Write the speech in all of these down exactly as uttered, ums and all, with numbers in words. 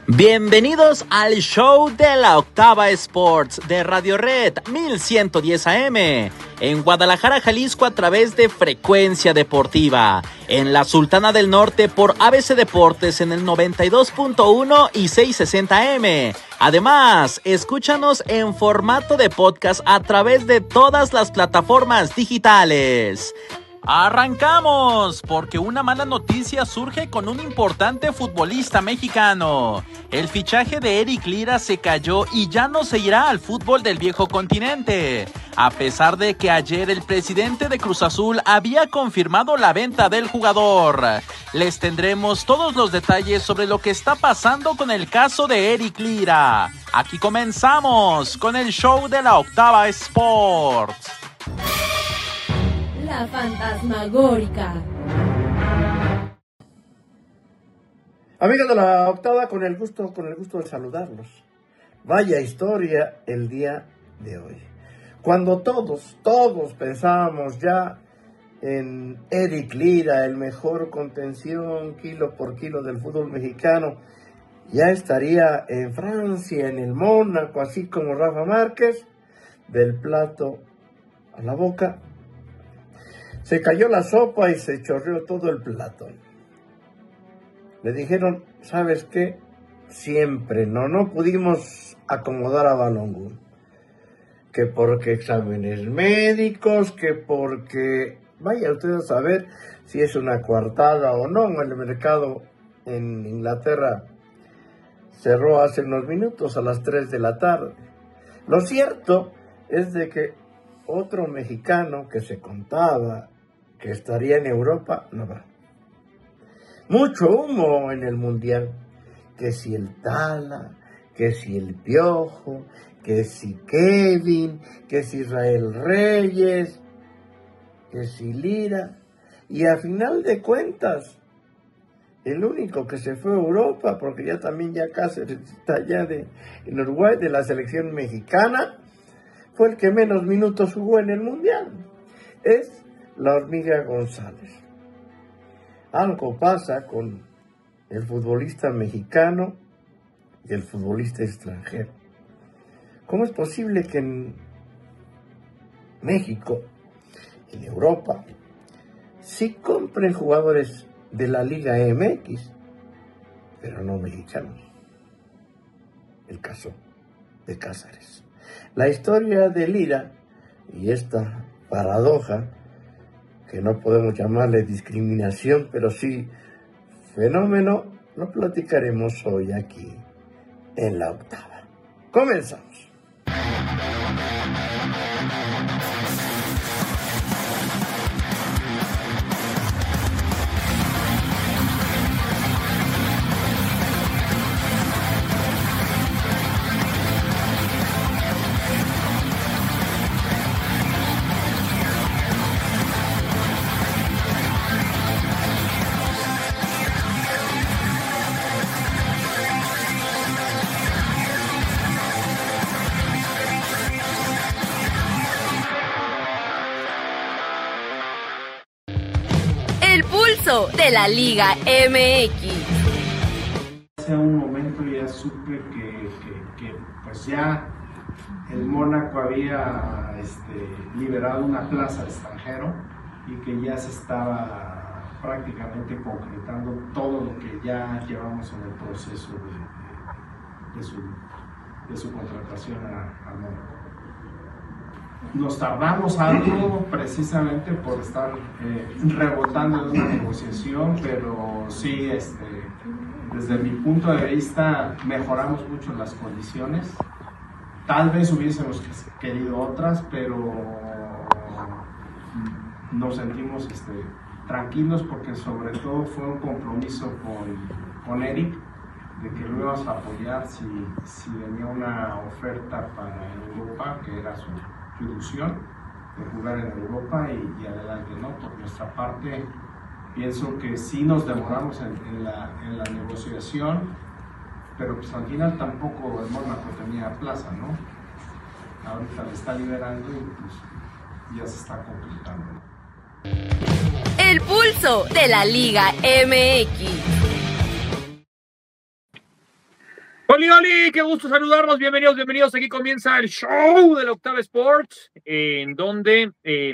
Bienvenidos al show de la Octava Sports de Radio Red mil ciento diez A M en Guadalajara, Jalisco a través de Frecuencia Deportiva, en la Sultana del Norte por A B C Deportes en el noventa y dos punto uno y seiscientos sesenta A M. Además, escúchanos en formato de podcast a través de todas las plataformas digitales. ¡Arrancamos! Porque una mala noticia surge con un importante futbolista mexicano. El fichaje de Eric Lira se cayó y ya no se irá al fútbol del viejo continente. A pesar de que ayer el presidente de Cruz Azul había confirmado la venta del jugador. Les tendremos todos los detalles sobre lo que está pasando con el caso de Eric Lira. Aquí comenzamos con el show de la Octava Sports. La fantasmagórica. Amigos de la Octava, con el gusto, con el gusto de saludarlos. Vaya historia el día de hoy. Cuando todos, todos pensábamos ya en Eric Lira, el mejor contención kilo por kilo del fútbol mexicano, ya estaría en Francia, en el Mónaco, así como Rafa Márquez, del plato a la boca. Se cayó la sopa y se chorreó todo el plato. Le dijeron, ¿sabes qué? Siempre no, no pudimos acomodar a Balogun. Que porque exámenes médicos, que porque... Vaya usted a saber si es una coartada o no. El mercado en Inglaterra cerró hace unos minutos a las tres de la tarde. Lo cierto es de que otro mexicano que se contaba que estaría en Europa, no va. Mucho humo en el Mundial. Que si el Tala, que si el Piojo, que si Kevin, que si Israel Reyes, que si Lira. Y a final de cuentas, el único que se fue a Europa, porque ya también ya Cáceres está allá de, en Uruguay, de la selección mexicana, fue el que menos minutos jugó en el Mundial. Es la Hormiga González. Algo pasa con el futbolista mexicano y el futbolista extranjero. ¿Cómo es posible que en México, en Europa, sí compren jugadores de la Liga M X, pero no mexicanos? El caso de Cáceres. La historia de Lira y esta paradoja, que no podemos llamarle discriminación, pero sí fenómeno, lo platicaremos hoy aquí en la Octava. Comenzamos. De la Liga M X. Hace un momento ya supe que, que, que pues ya el Mónaco había este, liberado una plaza de extranjero y que ya se estaba prácticamente concretando todo lo que ya llevamos en el proceso de, de, de, su, de su contratación a, a Mónaco. Nos tardamos algo precisamente por estar eh, rebotando en una negociación, pero sí, este, desde mi punto de vista, mejoramos mucho las condiciones. Tal vez hubiésemos querido otras, pero nos sentimos este, tranquilos porque sobre todo fue un compromiso con, con Eric, de que lo íbamos a apoyar si, si venía una oferta para Europa, que era su ilusión de jugar en Europa y, y adelante, ¿no? Por nuestra parte, pienso que sí nos demoramos en, en, la, en la negociación, pero pues al final tampoco el Mónaco tenía plaza, ¿no? Ahorita le está liberando y pues ya se está concretando. El pulso de la Liga M X. Oli, Oli, qué gusto saludarlos, bienvenidos, bienvenidos, aquí comienza el show de la Octava Sports, en donde eh,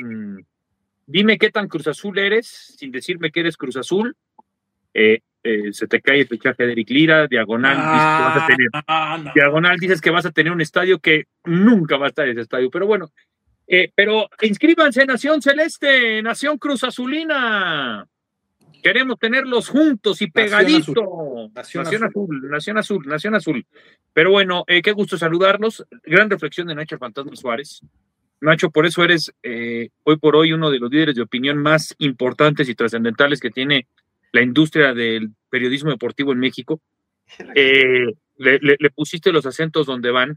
dime qué tan Cruz Azul eres, sin decirme que eres Cruz Azul, eh, eh, se te cae el fichaje de Eric Lira, diagonal, Ah, dices que vas a tener, no, no. diagonal dices que vas a tener un estadio que nunca va a estar ese estadio, pero bueno, eh, pero inscríbanse, Nación Celeste, Nación Cruz Azulina. Queremos tenerlos juntos y pegaditos. Nación Nación, Azul. Nación Azul, Nación Azul, Nación Azul. Pero bueno, eh, qué gusto saludarlos. Gran reflexión de Nacho Fantasma Suárez. Nacho, por eso eres eh, hoy por hoy uno de los líderes de opinión más importantes y trascendentales que tiene la industria del periodismo deportivo en México. Eh, le, le, le pusiste los acentos donde van,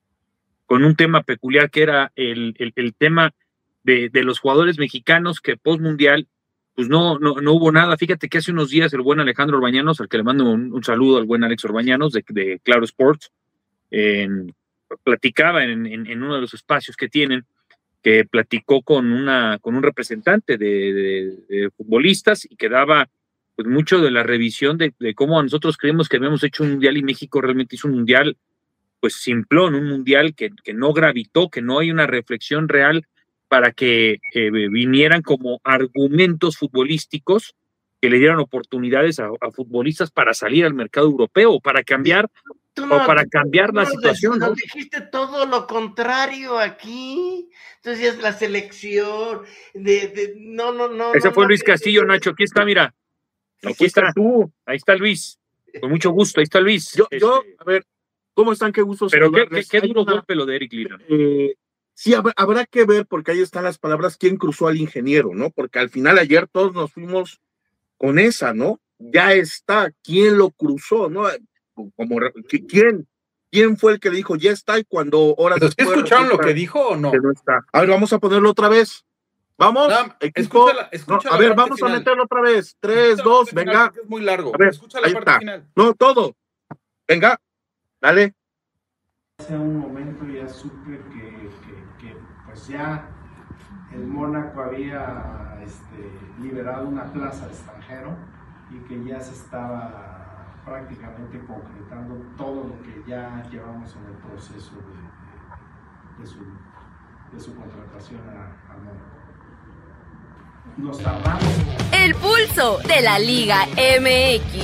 con un tema peculiar que era el, el, el tema de, de los jugadores mexicanos que post-mundial pues no, no, no hubo nada. Fíjate que hace unos días el buen Alejandro Orbañanos, al que le mando un, un saludo al buen Alex Orbañanos de, de Claro Sports, eh, platicaba en, en, en uno de los espacios que tienen, que platicó con una con un representante de, de, de futbolistas y que daba pues mucho de la revisión de, de cómo nosotros creemos que habíamos hecho un mundial y México realmente hizo un mundial pues simplón, un mundial que, que no gravitó, que no hay una reflexión real para que eh, vinieran como argumentos futbolísticos que le dieran oportunidades a, a futbolistas para salir al mercado europeo o para cambiar No, o para cambiar la no, situación, no, ¿no? Dijiste todo lo contrario aquí. Entonces es la selección de, de no, no, no. Ese no, fue no, Luis Castillo, Nacho. Aquí está, mira. Aquí está tú. Ahí está Luis. Con mucho gusto. Ahí está Luis. Yo, Este, yo, a ver, ¿cómo están? Qué gusto pero qué, qué, saludarles. qué Hay duro una- golpe lo de Eric Lira. eh, sí, habrá, habrá que ver, porque ahí están las palabras, quién cruzó al ingeniero, ¿no? Porque al final ayer todos nos fuimos con esa, ¿no? Ya está, ¿quién lo cruzó, no? Como, re- ¿qui- ¿quién? ¿Quién fue el que le dijo, ya está? Y cuando horas ¿Pero sí después escucharon lo resulta que dijo o no? que no está. A ver, vamos a ponerlo otra vez. Vamos, No, equipo. escucha la- escucha No, a la ver, parte vamos final. a meterlo otra vez. Tres, Escucha la dos, parte final, venga. porque es muy largo. A ver, Escucha la ahí parte está. final. No, todo. Venga, dale. Hace un momento ya supe que, que, que, pues ya el Mónaco había este, liberado una plaza de extranjero y que ya se estaba prácticamente concretando todo lo que ya llevamos en el proceso de, de, de, su, de su contratación a, a Mónaco. Nos tardamos. El pulso de la Liga M X.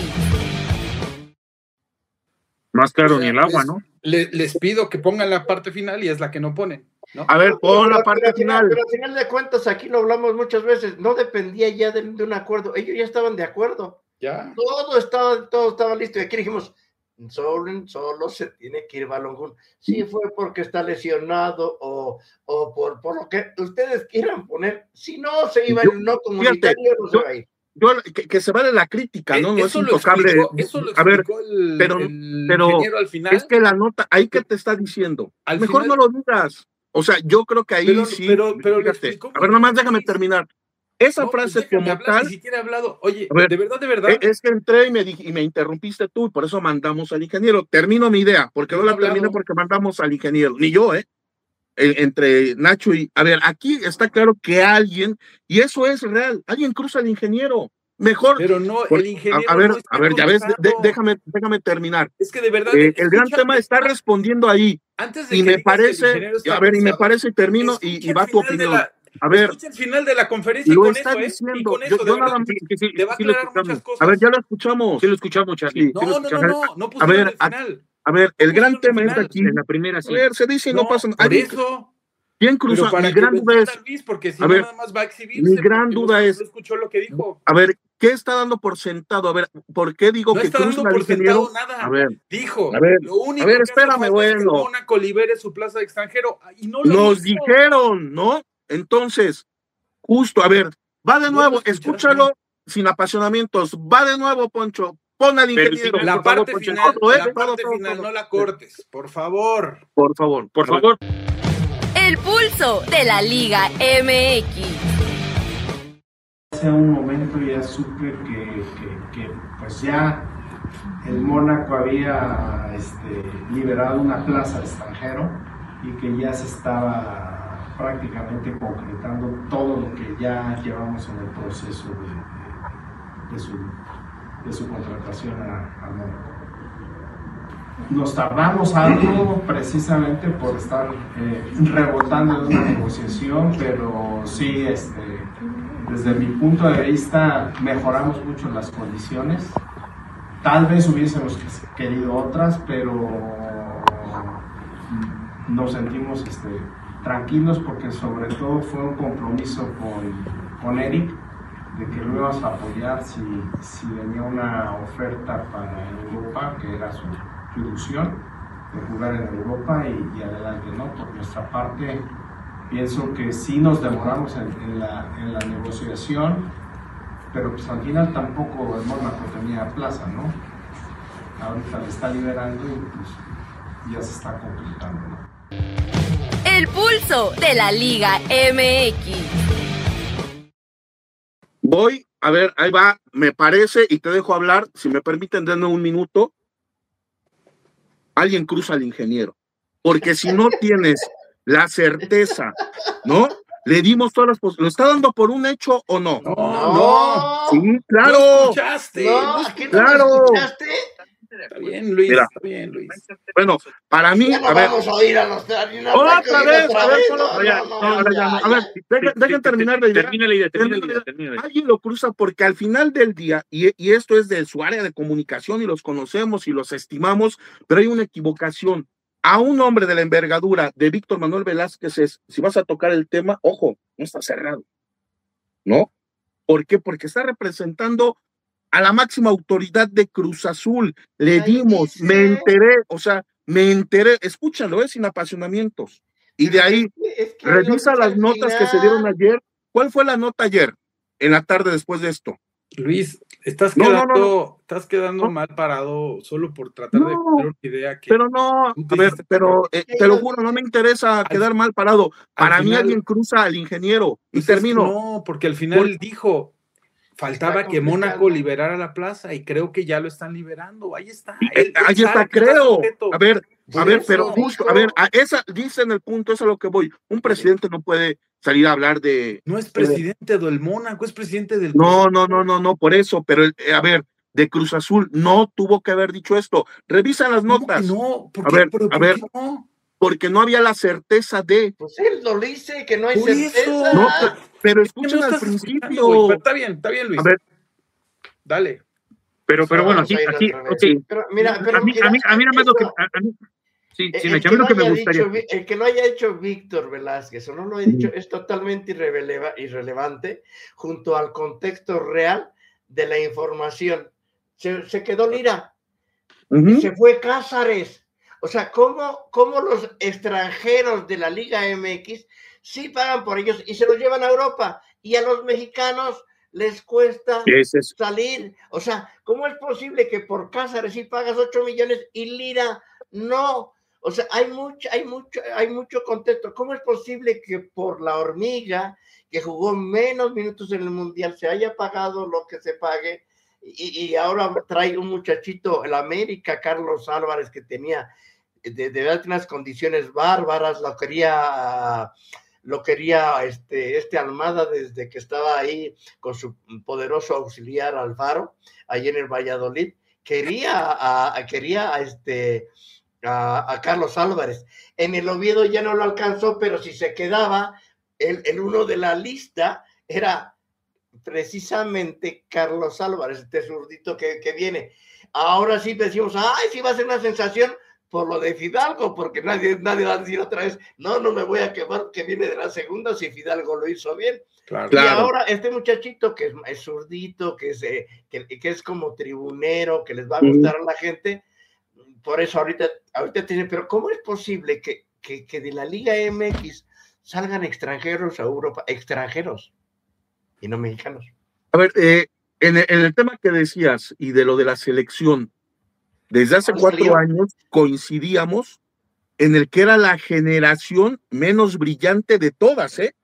Más claro O sea, ni el agua, les- ¿no? le- les pido que pongan la parte final y es la que no ponen, ¿no? A ver, pon la Pero- parte pero al final. Pero al final de cuentas, aquí lo hablamos muchas veces, no dependía ya de, de un acuerdo, ellos ya estaban de acuerdo, Ya. todo estaba, todo estaba listo, y aquí dijimos, solo, solo se tiene que ir Balogun, si fue porque está lesionado o, o por, por lo que ustedes quieran poner, si no se iba Yo- en no comunitario, no se yo- va a ir. Yo, que, que se vale la crítica, ¿no? No es eso lo intocable. explicó, eso lo A ver, explicó el, pero- el pero ingeniero al final. es que la nota, ahí que te está diciendo, Al mejor final- no lo digas. O sea, yo creo que ahí Pero- sí. pero- pero lo fíjate. explicó A ver, muy nomás bien, déjame Luis. terminar. Esa No, pues frase déjame como hablar, tal, Ni siquiera he hablado. Oye, A ver, de verdad, de verdad. eh, es que entré y me, di- y me interrumpiste tú, y por eso mandamos al ingeniero. Termino mi idea, porque Yo no no la he hablado. terminé porque mandamos al ingeniero. Ni yo, ¿eh? Eh, Entre Nacho y. A ver, aquí está claro que alguien, y eso es real, alguien cruza al ingeniero. Mejor. Pero no, por- el ingeniero. a, a ver, no está a ver, ya ves, de- de- cruzando. déjame, déjame terminar. Es que de verdad. Eh, el gran escucha- tema está respondiendo ahí. Antes de Y que me digas que el parece, ingeniero está a ver, y me cruzado, parece, y termino, y, escucha y el va tu final de opinión. la- A ver, Escucha el final de la conferencia y lo con está eso, ¿eh? Y diciendo. con Yo, eso, yo de nada verdad, más- Sí, sí, sí, te va a sí lo aclarar escuchamos. muchas cosas. a ver, ya lo escuchamos. Sí lo escuchamos, Charlie. Sí. Sí lo No, no, no, escuchamos. no, no A pusieron ver, el a- final. A ver, el No gran pusieron tema el es final. aquí. En la primera A sí. ver, se dice y no, pasa nada. Por Alguien- eso. ¿Quién Pero cruza? para Mi que gran lo duda es, entienda Luis, porque si a no ver, nada más va a exhibirse. mi gran porque no- duda es- No escuchó lo que dijo. a ver, ¿qué está dando por sentado? A ver, ¿por qué digo No que está cruzan dando al por ingeniero? sentado nada. A ver, Dijo, a ver, lo único a ver, que hace espérame, falta es que bueno. Mónaco libere su plaza de extranjero y no lo nos hizo. dijeron, ¿no? Entonces, justo, a ver, va de ¿No nuevo, lo escuchaste? escúchalo sin apasionamientos, va de nuevo, Poncho, pon al Pero el ingeniero, final- La por favor, parte Poncho, final, todo, ¿eh? la Todo, parte todo, final, todo. no la cortes, por favor. Por favor, Por a ver. favor. El pulso de la Liga M X. Hace un momento ya supe que, que, que, pues ya el Mónaco había este, liberado una plaza de extranjero y que ya se estaba prácticamente concretando todo lo que ya llevamos en el proceso de, de, de su, de su contratación a, a Mónaco. nos tardamos algo precisamente por estar eh, rebotando en una negociación, pero sí, este, desde mi punto de vista, mejoramos mucho las condiciones. Tal vez hubiésemos querido otras, pero nos sentimos este, tranquilos porque sobre todo fue un compromiso con, con Eric, de que lo íbamos a apoyar si, si venía una oferta para Europa, que era su, su ilusión de jugar en Europa y, y adelante, ¿no? Por nuestra parte, pienso que sí nos demoramos en, en, la, en la negociación, pero pues al final tampoco el Mónaco tenía plaza, ¿no? Ahorita le está liberando y pues ya se está completando, ¿no? El pulso de la Liga M X. Voy, a ver, ahí va, me parece, y te dejo hablar, si me permiten, denme un minuto. Alguien cruza al ingeniero, porque si no tienes la certeza, ¿no? Le dimos todas las posibilidades. ¿Lo está dando por un hecho o no? No, no. Sí, claro. ¿No escuchaste? No, ¿No ¿aquí no claro. lo escuchaste? Está bien, Luis, Mira. está bien, Luis. Bueno, para mí, Ya no a ver. vamos a oír a los Otra vez, a ver, solo- no, ya, no, no, no, ahora ya ya, no. A ya. ver, dejen, dejen terminar la idea. Termina la idea, termina la Termina- idea, termina la idea. Alguien lo cruza porque al final del día, y, y esto es de su área de comunicación y los conocemos y los estimamos, pero hay una equivocación. A un hombre de la envergadura de Víctor Manuel Velázquez es, si vas a tocar el tema, ojo, no está cerrado, ¿no? ¿Por qué? Porque está representando a la máxima autoridad de Cruz Azul. Le Ahí dimos, dice. me enteré, o sea, me enteré, escúchalo, es sin apasionamientos. Y de ahí, Es que revisa lo dice las al notas que se final. dieron ayer. ¿Cuál fue la nota ayer, en la tarde después de esto? Luis, estás No, no, quedando, no, estás quedando No. mal parado solo por tratar de No, tener una idea que Pero no, tú te a ver, hiciste pero eh, Sí, te lo lo juro, no dice. me interesa Al- quedar mal parado. al Para mí final- alguien cruza al ingeniero y Pues es que termino. no, porque al final Por- él dijo, faltaba Está que Mónaco complicando. liberara la plaza y creo que ya lo están liberando. Ahí está. Eh, Él- él ahí está, sabe que está creo. sujeto. A ver, a Por ver, eso pero justo, dijo. a ver, a esa, dice en el punto, eso es a lo que voy. Un presidente no puede salir a hablar de. No es presidente del Mónaco, es presidente del No, no, no, no, no, por eso, pero el- eh, a ver, de Cruz Azul no tuvo que haber dicho esto. Revisa las ¿Cómo notas, que no? ¿Por A qué? ver, ¿Pero a por ver. qué no? porque no había la certeza de. Pues él lo dice, que no hay Por eso. certeza. No, pe- pero Es que no escuchen al estás escuchando, principio. güey, pero está bien, está bien, Luis. A ver, Dale. Pero, pero bueno, Vamos a aquí, ir aquí, otra vez. ok. Pero mira, pero a mí, mira, a mí, a mí nada más lo que, eso- a, a mí, sí, El, sí, el me que a mí lo lo que me haya gustaría. dicho, el que lo haya hecho Víctor Velázquez o no lo he dicho es totalmente irreleva- irrelevante junto al contexto real de la información. Se, se quedó Lira, ujú. se fue Cázares. O sea, ¿cómo, cómo los extranjeros de la Liga M X sí pagan por ellos y se los llevan a Europa? Y a los mexicanos les cuesta Ese es- salir. O sea, ¿cómo es posible que por Cázares sí pagas ocho millones y Lira no? O sea, hay mucho, hay mucho, hay mucho contexto. ¿Cómo es posible que por la Hormiga, que jugó menos minutos en el Mundial, se haya pagado lo que se pague? Y, y ahora trae un muchachito, el América, Carlos Álvarez, que tenía de, de verdad unas condiciones bárbaras, lo quería, lo quería este, este Almada desde que estaba ahí con su poderoso auxiliar Alfaro, ahí en el Valladolid, quería a, a- quería a este a, a Carlos Álvarez. En el Oviedo ya no lo alcanzó, pero si se quedaba, el, el uno de la lista era precisamente Carlos Álvarez, este zurdito que, que viene. Ahora sí decimos, ay, sí va a ser una sensación por lo de Fidalgo, porque nadie, nadie va a decir otra vez, no, no me voy a quemar que viene de la segunda si Fidalgo lo hizo bien. Claro. Claro. Y ahora este muchachito que es, es zurdito, que es, eh, que, que es como tribunero, que les va a gustar a la gente, por eso ahorita, ahorita tienen, pero ¿cómo es posible que, que, que de la Liga M X salgan extranjeros a Europa, extranjeros y no mexicanos? A ver, eh, en, el, en el tema que decías y de lo de la selección, desde hace ¿Cuándo cuatro salió? años coincidíamos en el que era la generación menos brillante de todas, ¿eh?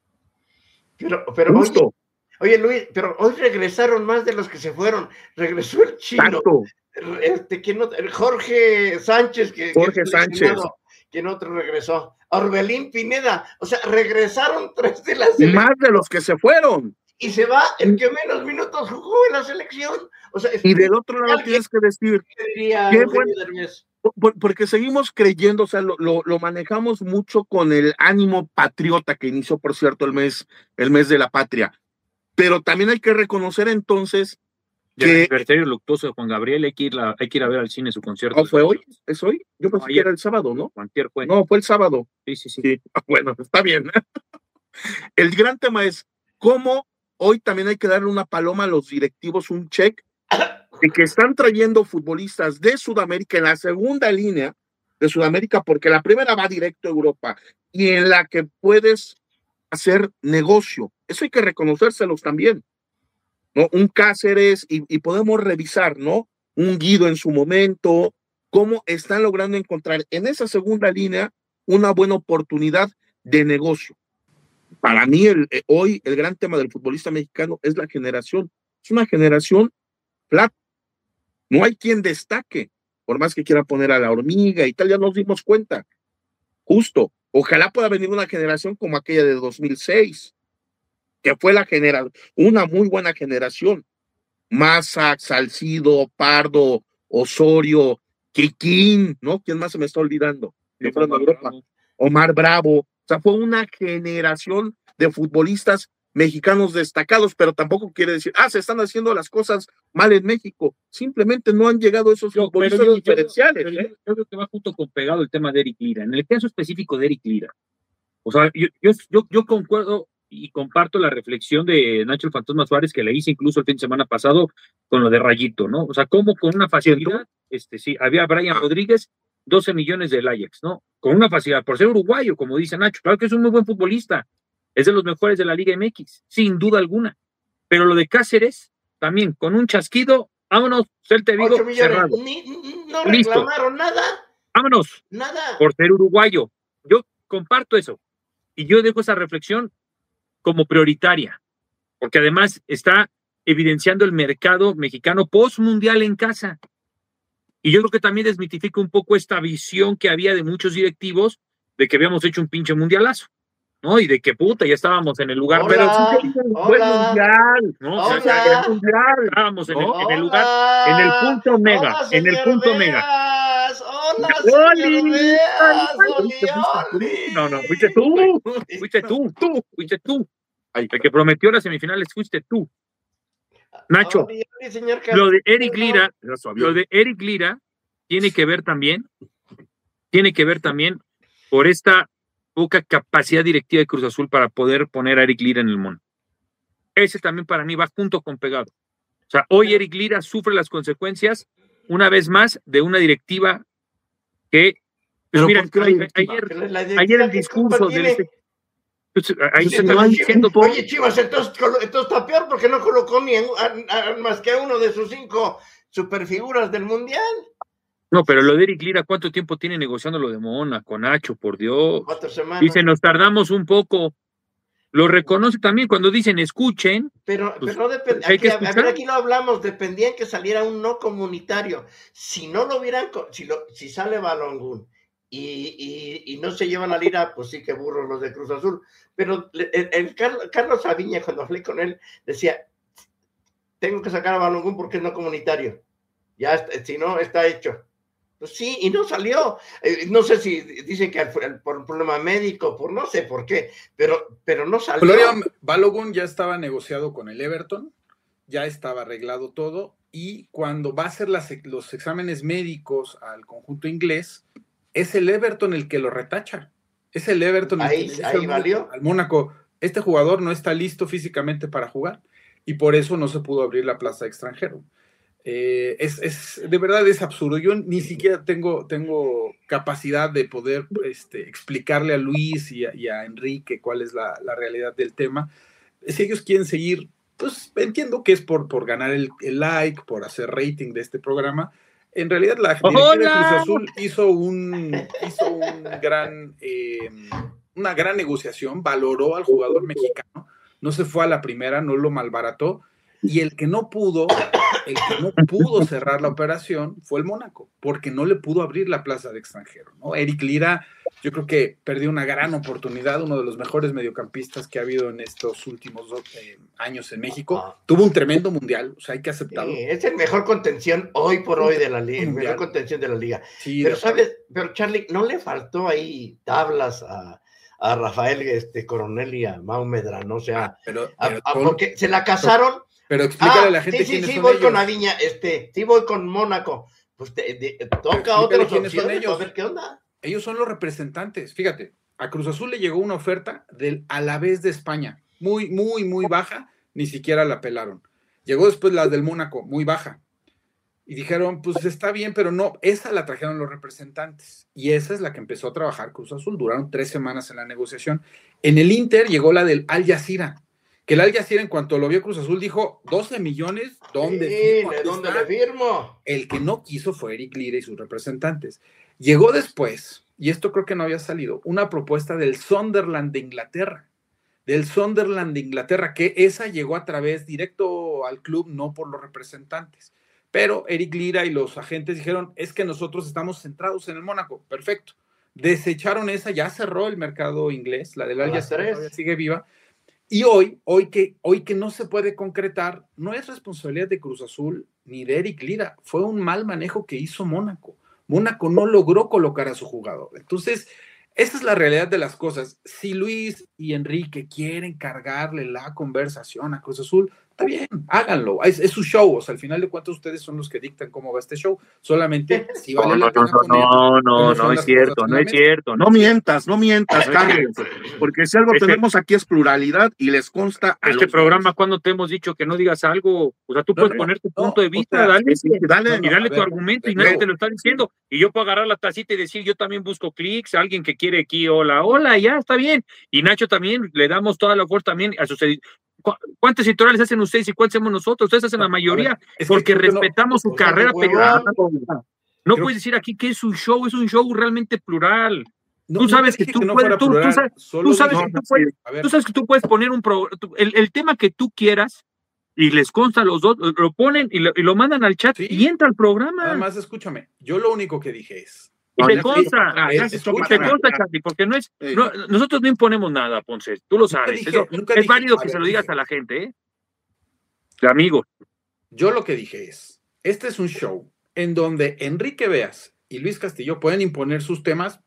Pero, pero oye, Justo, oye, Luis, pero hoy regresaron más de los que se fueron. Regresó el chino, exacto. este, ¿quién otro? El Jorge Sánchez, que, que Jorge es Sánchez. seleccionado, ¿quién otro regresó? Orbelín Pineda, o sea, regresaron tres de la selección. Más de los que se fueron. Y se va el que menos minutos jugó en la selección. O sea, Y del otro lado alguien tienes que decir, que diría qué Eugenio buen- Derbez. Por, porque seguimos creyendo, o sea, lo, lo, lo manejamos mucho con el ánimo patriota que inició, por cierto, el mes, el mes de la patria. Pero también hay que reconocer entonces que... El aniversario luctuoso de Juan Gabriel, hay que, ir a, hay que ir a ver al cine su concierto. ¿Oh, fue hoy? ¿Es hoy? Yo pensé no, que era el sábado, ¿no? Fue. No, fue el sábado. Sí, sí, sí. sí. Bueno, está bien. El gran tema es cómo hoy también hay que darle una paloma a los directivos, un check, de que están trayendo futbolistas de Sudamérica en la segunda línea de Sudamérica, porque la primera va directo a Europa y en la que puedes hacer negocio. Eso hay que reconocérselos también, ¿no? Un Cáceres y, y podemos revisar, ¿no? Un Guido en su momento, cómo están logrando encontrar en esa segunda línea una buena oportunidad de negocio. Para mí, el, eh, hoy el gran tema del futbolista mexicano es la generación. Es una generación flat. No hay quien destaque, por más que quiera poner a la hormiga y tal, ya nos dimos cuenta. Justo, ojalá pueda venir una generación como aquella de dos mil seis, que fue la generación, una muy buena generación. Massa, Salcido, Pardo, Osorio, Kikín, ¿no? ¿Quién más se me está olvidando? Sí, Omar, Bravo. Omar Bravo. O sea, fue una generación de futbolistas mexicanos destacados, pero tampoco quiere decir, ah, se están haciendo las cosas mal en México. Simplemente no han llegado esos yo, futbolistas yo, diferenciales. Yo, ¿eh? yo, yo creo que va junto con pegado el tema de Eric Lira. En el caso específico de Eric Lira, o sea, yo, yo, yo, yo concuerdo y comparto la reflexión de Nacho el Fantasma Suárez, que le hice incluso el fin de semana pasado con lo de Rayito, ¿no? O sea, como con una facilidad, este sí, había Brian Rodríguez, doce millones del Ajax, ¿no? Con una facilidad, por ser uruguayo, como dice Nacho, claro que es un muy buen futbolista, es de los mejores de la Liga M X, sin duda alguna. Pero lo de Cáceres, también, con un chasquido, vámonos, Celta Vigo, cerrado. Ni, no reclamaron Listo. Nada. Vámonos. Nada. Por ser uruguayo. Yo comparto eso. Y yo dejo esa reflexión como prioritaria, porque además está evidenciando el mercado mexicano post-mundial en casa. Y yo creo que también desmitifica un poco esta visión que había de muchos directivos de que habíamos hecho un pinche mundialazo, ¿no? Y de que puta, ya estábamos en el lugar, hola, pero sí, fue mundial, ¿no? Hola, o sea, que era mundial. Estábamos en, hola, el, en el lugar, en el punto mega, hola, en el punto mega. Hola, ¡Oli! Veas, Oli, Oli. No, no, fuiste tú, fuiste tú, tú, fuiste tú. El que prometió las semifinales fuiste tú. Nacho, Oli, Oli, señor lo de Eric Lira, lo de Eric Lira tiene que ver también, tiene que ver también por esta poca capacidad directiva de Cruz Azul para poder poner a Eric Lira en el mono. Ese también para mí va junto con pegado. O sea, hoy Eric Lira sufre las consecuencias, una vez más, de una directiva que, pues mira, ayer, ayer, ayer el discurso del... Pues, ahí pues se está diciendo todo. Oye, Chivas, entonces, entonces está peor porque no colocó ni en, a, a, más que a uno de sus cinco superfiguras del Mundial. No, pero lo de Eric Lira, ¿cuánto tiempo tiene negociando lo de Mónaco, Nacho? Por Dios. Cuatro semanas. Dice, nos tardamos un poco. Lo reconoce también cuando dicen escuchen. Pero, pues, pero no depende. Aquí, a ver, aquí lo hablamos, dependía que saliera un no comunitario. Si no lo hubieran, si, lo, si sale Balongún y, y, y no se llevan a Lira, pues sí que burros los de Cruz Azul. Pero el, el, el Carlos, Carlos Aviña, cuando hablé con él, decía, tengo que sacar a Balongún porque es no comunitario. Ya, está, si no, está hecho. Pues sí, y no salió. Eh, no sé si dicen que por un problema médico, por no sé por qué, pero, pero no salió. Florian Balogun ya estaba negociado con el Everton, ya estaba arreglado todo, y cuando va a hacer las, los exámenes médicos al conjunto inglés, es el Everton el que lo retacha. Es el Everton ahí, el que le dice ahí al, valió. al Mónaco, este jugador no está listo físicamente para jugar, y por eso no se pudo abrir la plaza de extranjero. Eh, es, es, de verdad es absurdo. Yo ni siquiera tengo, tengo capacidad de poder este, explicarle a Luis y a, y a Enrique cuál es la, la realidad del tema. Si ellos quieren seguir, pues entiendo que es por, por ganar el, el like, por hacer rating de este programa. En realidad la directiva de Cruz Azul hizo un, hizo un gran, eh, una gran negociación, valoró al jugador mexicano, no se fue a la primera, no lo malbarató, y el que no pudo, el que no pudo cerrar la operación fue el Mónaco, porque no le pudo abrir la plaza de extranjero, ¿no? Eric Lira Yo creo que perdió una gran oportunidad, uno de los mejores mediocampistas que ha habido en estos últimos dos, eh, años en México. Ah. Tuvo un tremendo mundial, o sea, hay que aceptarlo. Sí, es el mejor contención hoy por hoy de la liga, el mejor contención de la liga. Sí, pero, ¿sabes? Pero, Charlie, ¿no le faltó ahí tablas a, a Rafael este, Coronel y a Mau Medrano? O sea, pero, a, pero, a, porque se la casaron. Pero explícale ah, a la gente sí, sí, quiénes sí, son voy ellos. con Aviña, este, sí voy con Mónaco. Pues te, de, toca otras opciones, a ver qué onda. Ellos son los representantes. Fíjate, a Cruz Azul le llegó una oferta del Alavés de España, muy, muy, muy baja, ni siquiera la pelaron. Llegó después la del Mónaco, muy baja. Y dijeron, pues está bien, pero no, esa la trajeron los representantes. Y esa es la que empezó a trabajar Cruz Azul. Duraron tres semanas en la negociación. En el Inter llegó la del Al Jazeera, que el Al Jazeera, en cuanto lo vio Cruz Azul, dijo, doce millones, ¿dónde sí, firmo? ¿De dónde le firmo? El que no quiso fue Eric Lira y sus representantes. Llegó después, y esto creo que no había salido, una propuesta del Sunderland de Inglaterra, del Sunderland de Inglaterra, que esa llegó a través directo al club, no por los representantes. Pero Eric Lira y los agentes dijeron, es que nosotros estamos centrados en el Mónaco. Perfecto. Desecharon esa, ya cerró el mercado inglés, la del Al Jazeera sigue viva. Y hoy, hoy que, hoy que no se puede concretar, no es responsabilidad de Cruz Azul ni de Eric Lira, fue un mal manejo que hizo Mónaco. Mónaco no logró colocar a su jugador. Entonces, esa es la realidad de las cosas. Si Luis y Enrique quieren cargarle la conversación a Cruz Azul, está bien, háganlo. Es, es su show. O sea, al final de cuentas, ustedes son los que dictan cómo va este show. Solamente si vale no, la no, pena no, poner, no, no, no es cierto, no es cierto. No mientas, no mientas, Carlos. Porque si algo este, tenemos aquí es pluralidad y les consta a este los programa, demás. cuando te hemos dicho que no digas algo, o sea, tú puedes no, poner tu no, punto de vista, o sea, dale, sí, dale, y dale no, tu ver, argumento y nuevo. nadie te lo está diciendo. Y yo puedo agarrar la tacita y decir, yo también busco clics, alguien que quiere aquí, hola, hola, ya está bien. Y Nacho también, le damos toda la fuerza también a sus ¿cuántos editoriales hacen ustedes y cuántos hacemos nosotros? Ustedes hacen la mayoría, ver, porque respetamos no, su carrera periodística. No pero, puedes decir aquí que es un show, es un show realmente plural. No, tú sabes no que tú que no puedes, tú, plural, tú sabes, tú sabes no, que tú puedes, tú sabes que tú puedes poner un pro, el, el tema que tú quieras y les consta a los dos, lo ponen y lo, y lo mandan al chat, sí, y entra al programa. Nada más escúchame, yo lo único que dije es y te consta, ah, es, es, te consta, Charlie, porque no es, sí. no, nosotros no imponemos nada, Ponce, tú lo sabes. Dije, Eso, es dije, válido que ver, se lo digas dije. a la gente, ¿eh? De amigo. Yo lo que dije es, este es un show en donde Enrique Beas y Luis Castillo pueden imponer sus temas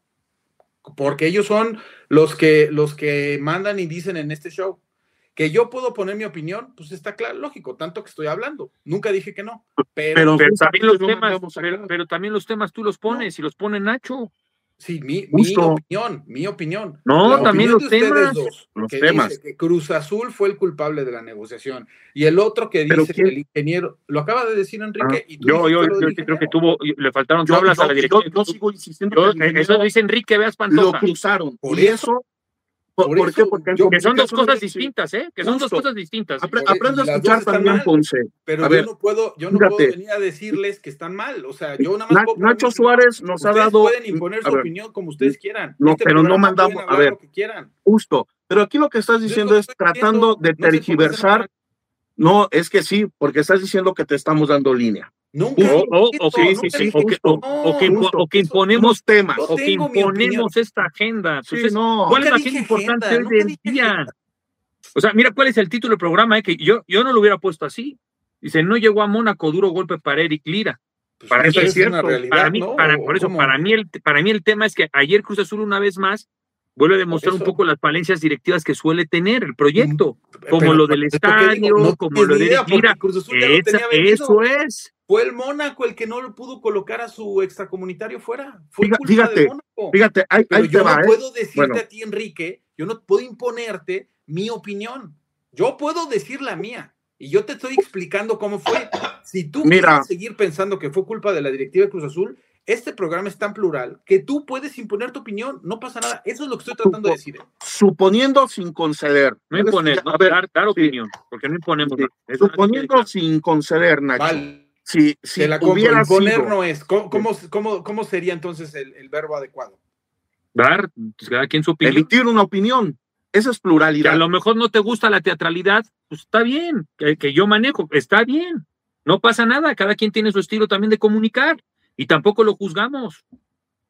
porque ellos son los que, los que mandan y dicen en este show. Que yo puedo poner mi opinión, pues está claro, lógico, tanto que estoy hablando. Nunca dije que no. Pero, pero, pero, también, los temas, pero, pero también los temas tú los pones, no. y los pone Nacho. Sí, mi, mi opinión, mi opinión. No, la también opinión los temas. Dos, los que temas. Dice que Cruz Azul fue el culpable de la negociación. Y el otro que dice que el ingeniero, lo acaba de decir Enrique. Ah, y tú yo yo, yo creo que tuvo, le faltaron tablas a la dirección. Yo, yo sigo insistiendo. Yo, que eso dice Enrique Beas Pantoja. Lo cruzaron. Por y eso. ¿Por, ¿por eso, qué? Porque yo, que son dos cosas distintas, ¿eh? Que son Justo. dos cosas distintas. Apre aprende a escuchar también, mal, Ponce. Pero a yo ver, no puedo, yo no puedo venir a decirles que están mal. O sea, yo nada más Na puedo Nacho Suárez nos ha dado. Pueden imponer su ver, opinión como ustedes quieran. No, este pero no mandamos. A ver, lo que quieran. Justo. Pero aquí lo que estás diciendo es tratando de tergiversar. No, es que sí, porque estás diciendo que te estamos dando línea. Nunca o, o, o, sí, sí, sí, o, que, o, o, que, justo, o que imponemos temas, no o que imponemos esta agenda. Entonces, sí, no, ¿cuál es la agenda importante agenda, hoy en día? Agenda. O sea, mira cuál es el título del programa, eh, que yo, yo no lo hubiera puesto así. Dice, no llegó a Mónaco, duro golpe para Eric Lira. Pues para eso mí es cierto. Realidad, para mí, ¿no? para, por eso, ¿Cómo? para mí, el, para mí el tema es que ayer Cruz Azul una vez más vuelve a demostrar un poco las falencias directivas que suele tener el proyecto, como pero, lo del estadio, no como lo de Eric Lira. Esa, eso es. Fue el Mónaco el que no lo pudo colocar a su extracomunitario fuera. Fue fíjate, culpa del Mónaco. Fíjate, ahí, pero ahí yo te va, no ¿eh? puedo decirte bueno. a ti, Enrique, yo no puedo imponerte mi opinión. Yo puedo decir la mía. Y yo te estoy explicando cómo fue. Si tú Mira. quieres seguir pensando que fue culpa de la directiva de Cruz Azul, este programa es tan plural que tú puedes imponer tu opinión, no pasa nada. Eso es lo que estoy tratando de decir. Suponiendo sin conceder. No imponer, no, a ver, dar, dar sí. opinión, porque no imponemos Sí. nada. Suponiendo sin conceder, Nacho. Vale. Si, si Te la compro. hubiera Imponer sido, no es. ¿Cómo, cómo, cómo, cómo sería entonces el, el verbo adecuado? Dar, pues, cada quien su opinión. emitir una opinión. Esa es Que pluralidad. a lo mejor no te gusta la teatralidad, pues está bien, que, que yo manejo, está bien. No pasa nada, cada quien tiene su estilo también de comunicar y tampoco lo juzgamos.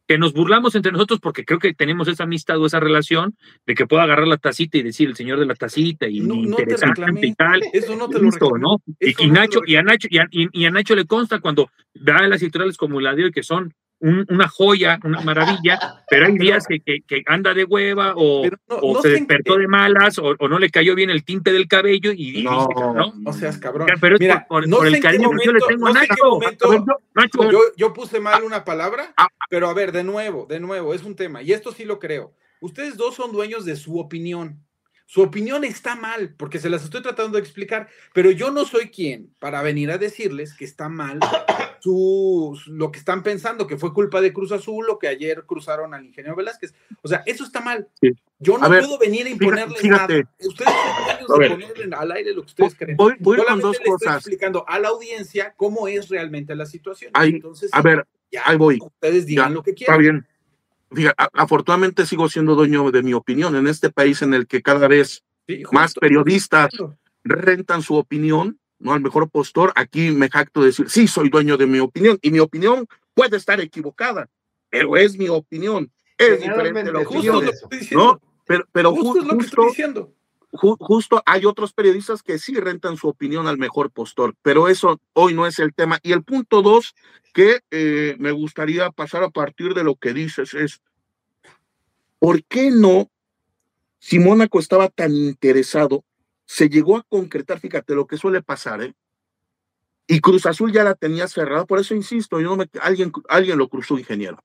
que nos burlamos entre nosotros porque creo que tenemos esa amistad o esa relación de que puedo agarrar la tacita y decir el señor de la tacita y No, no te interesante reclamé. y tal. Eso no te lo Listo, reclamé. ¿no? Y, Eso y no te Nacho, lo y a Nacho, y a, y- y a Nacho le consta cuando da las editoriales como la de hoy, que son un- una joya, una maravilla, pero hay días que, que, que anda de hueva o, Pero no- o no se sé- despertó de malas o, o no le cayó bien el tinte del cabello y, y No, dice, ¿no? No seas cabrón. Pero es Mira, por, por- no por sé el en qué cariño que yo le momento- tengo no a sé en qué Nacho. momento- A ver, yo- Nacho, Yo, yo puse mal una palabra, pero a ver, de nuevo, de nuevo, es un tema, y esto sí lo creo. Ustedes dos son dueños de su opinión. Su opinión está mal, porque se las estoy tratando de explicar, pero yo no soy quien para venir a decirles que está mal su, lo que están pensando, que fue culpa de Cruz Azul o que ayer cruzaron al ingeniero Velázquez. O sea, eso está mal. Sí. Yo no A ver, puedo venir a imponerles fíjate. nada. Ustedes son dueños A de ver. ponerle al aire lo que ustedes creen. Voy, voy con Solamente dos le estoy cosas. explicando a la audiencia cómo es realmente la situación. Ahí, Entonces, a sí, ver, ya, ahí voy. ustedes digan Ya, lo que está quieran. bien. Fíjate, a- afortunadamente sigo siendo dueño de mi opinión en este país en el que cada vez Sí, justo, más periodistas justo. rentan su opinión, ¿no? Al mejor postor. Aquí me jacto de decir, sí, soy dueño de mi opinión y mi opinión puede estar equivocada, pero es mi opinión. Es diferente la Generalmente, Justo opinión, lo que eso. estoy diciendo. ¿no? Pero, pero Justo ju- es lo que justo, estoy diciendo. ju- justo hay otros periodistas que sí rentan su opinión al mejor postor, pero eso hoy no es el tema. Y el punto dos que eh, me gustaría pasar a partir de lo que dices es, ¿por qué no, si Mónaco estaba tan interesado, se llegó a concretar, fíjate lo que suele pasar, ¿eh? Y Cruz Azul ya la tenía cerrada, por eso insisto, yo no me, alguien, alguien lo cruzó, ingeniero.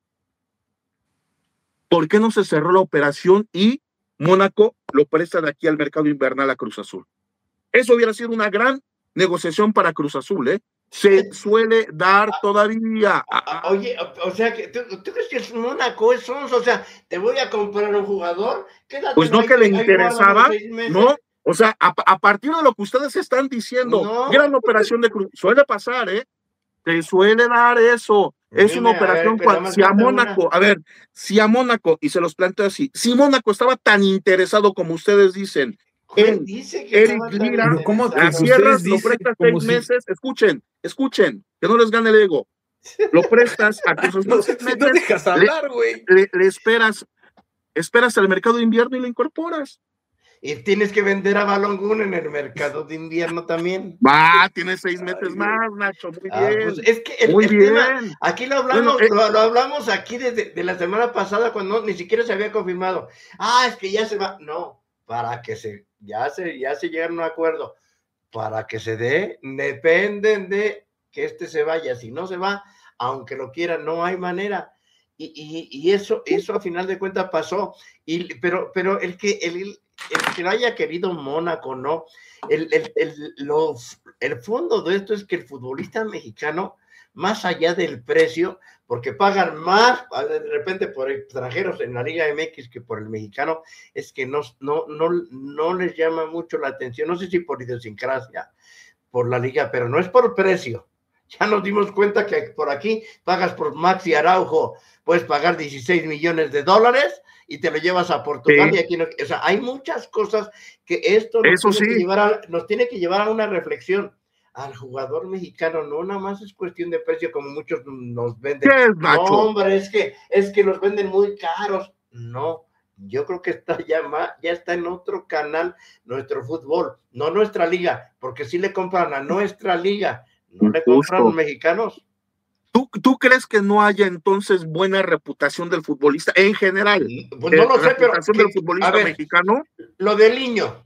¿Por qué no se cerró la operación y Mónaco lo presta de aquí al mercado invernal a Cruz Azul? Eso hubiera sido una gran negociación para Cruz Azul, ¿eh? Se suele dar todavía. Ah, Oye, o, o sea, que ¿tú, tú crees que es Mónaco es sonso? O sea, te voy a comprar un jugador. Quédatelo Pues no ahí, que le ahí interesaba, guárdalo seis meses. ¿no? O sea, a, a partir de lo que ustedes están diciendo, No. gran operación de Cruz, suele pasar, ¿eh? Te suele dar eso. Es Dime, una a ver, operación, pero cual- más si a cuenta Mónaco, una. a ver, si a Mónaco, y se los planteo así, si Mónaco estaba tan interesado como ustedes dicen, ¿Quién en dice que Eric estaba tan Lira, Pero ¿cómo que la interesado? ustedes cierras, lo dicen prestas como seis si- meses, escuchen, escuchen, que no les gane el ego, lo prestas a Cruz Azul No, seis si no meses, dejas hablar, güey. le, le esperas, esperas al mercado de invierno y lo incorporas. Y tienes que vender a Balogun en el mercado de invierno también. Va, tienes seis meses Ay, más, Nacho, muy Ah, bien. pues es que el, Muy el bien. tema, aquí lo hablamos, Bueno, eh, lo, lo hablamos aquí desde de la semana pasada cuando ni siquiera se había confirmado. Ah, es que ya se va. No, para que se, ya se, ya se llegaron a un acuerdo. Para que se dé, dependen de que este se vaya. Si no se va, aunque lo quiera, no hay manera. Y, y, y eso, eso a final de cuentas pasó. Y, pero, pero el que el, el que lo haya querido Mónaco, no. El, el, el, los, el fondo de esto es que el futbolista mexicano, más allá del precio, porque pagan más de repente por extranjeros en la Liga M X que por el mexicano, es que no, no, no, no les llama mucho la atención. No sé si por idiosincrasia, por la liga, pero no es por precio. Ya nos dimos cuenta que por aquí pagas por Maxi Araujo, puedes pagar dieciséis millones de dólares y te lo llevas a Portugal. Sí. Y aquí no, o sea, hay muchas cosas que esto nos, Eso tiene, sí. que llevar a, nos tiene que llevar a una reflexión. Al jugador mexicano no nada más es cuestión de precio como muchos nos venden. ¿Qué es, No, Nacho? hombre, es que, es que los venden muy caros. No, yo creo que está ya, más, ya está en otro canal nuestro fútbol, no nuestra liga, porque si le compran a nuestra liga, no le compran a los mexicanos. ¿Tú, ¿Tú crees que no haya entonces buena reputación del futbolista en general? Pues no lo sé, pero reputación que- del futbolista a ver, mexicano. Lo del niño,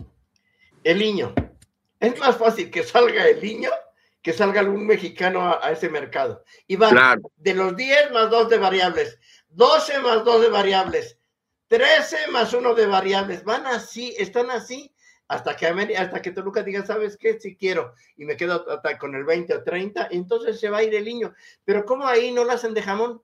el niño, es más fácil que salga el niño que salga algún mexicano a, a ese mercado. Y van Claro. de los diez más dos de variables, doce más dos de variables, trece más uno de variables. Van así, están así, hasta que, Ameri- hasta que Toluca diga, ¿sabes qué? Si quiero, y me quedo hasta con el veinte o treinta, entonces se va a ir el niño. Pero ¿cómo ahí no lo hacen de jamón?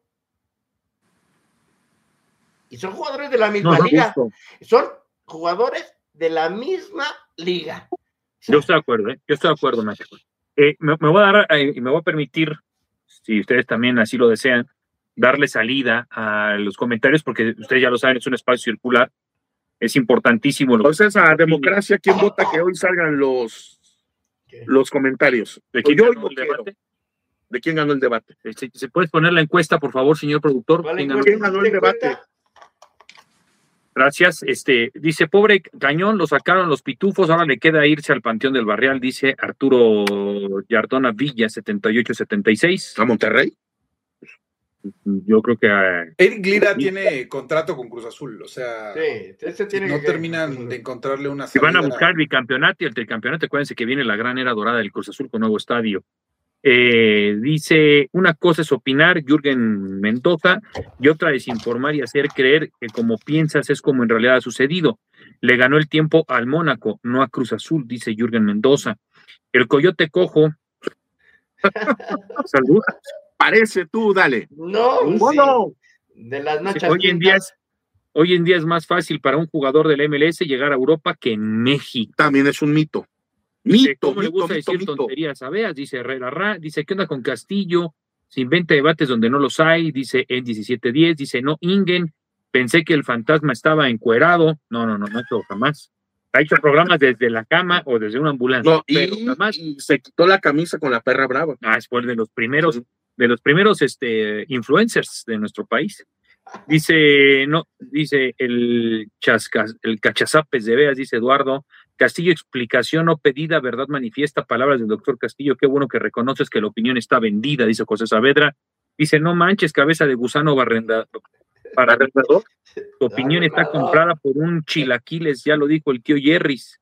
Y son jugadores de la misma No, no, liga. justo. Son jugadores de la misma liga. Yo estoy de acuerdo, ¿eh? Yo estoy de acuerdo, Nacho. Eh, me, me voy a dar eh, y me voy a permitir, si ustedes también así lo desean, darle salida a los comentarios, porque ustedes ya lo saben, es un espacio circular. Es importantísimo. Lo Pues esa democracia, ¿quién vota que hoy salgan los, ¿Qué? los comentarios? ¿De Pues quién yo hoy ganó no el quiero. debate? ¿De quién ganó el debate? ¿Se, se puede poner la encuesta, por favor, señor productor? Vale, ¿Quién ¿Quién ganó el debate? Gracias. Este, dice, pobre Cañón, lo sacaron los pitufos, ahora le queda irse al Panteón del Barrial, dice Arturo Yardona Villa, setenta y ocho setenta y seis. ¿A Monterrey? Yo creo que... Uh, Eric Lira tiene contrato con Cruz Azul, o sea, Sí, ese tiene no que- terminan de encontrarle una si salida. van a buscar bicampeonato y el tricampeonato, acuérdense que viene la gran era dorada del Cruz Azul con nuevo estadio. Eh, dice, una cosa es opinar, Jürgen Mendoza, y otra es informar y hacer creer que como piensas es como en realidad ha sucedido. Le ganó el tiempo al Mónaco, no a Cruz Azul, dice Jürgen Mendoza. El Coyote Cojo. Salud. Parece tú, dale. No, sí, Bueno, de las Dice, nachas. Hoy en día es, hoy en día es más fácil para un jugador del M L S llegar a Europa que en México. también es un mito. Dice, Mito, ¿cómo le mito, gusta mito, decir mito. tonterías a Beas? Dice Herrera Ra, dice, ¿qué onda con Castillo? Se inventa debates donde no los hay, dice en diecisiete diez, dice, no, Ingen, pensé que el fantasma estaba encuerado. No, no, no, no ha hecho jamás. Ha hecho programas desde la cama o desde una ambulancia. No, pero y, jamás. y se quitó la camisa con la perra brava. Ah, es de los primeros, de los primeros este, influencers de nuestro país. Dice, no, dice el chascas, el cachazapes de Beas, dice Eduardo. Castillo, explicación no pedida, verdad manifiesta, palabras del doctor Castillo. Qué bueno que reconoces que la opinión está vendida, dice José Saavedra. Dice, no manches, cabeza de gusano barrenda, para arrendador. Tu opinión está comprada por un chilaquiles, ya lo dijo el tío Jerry's.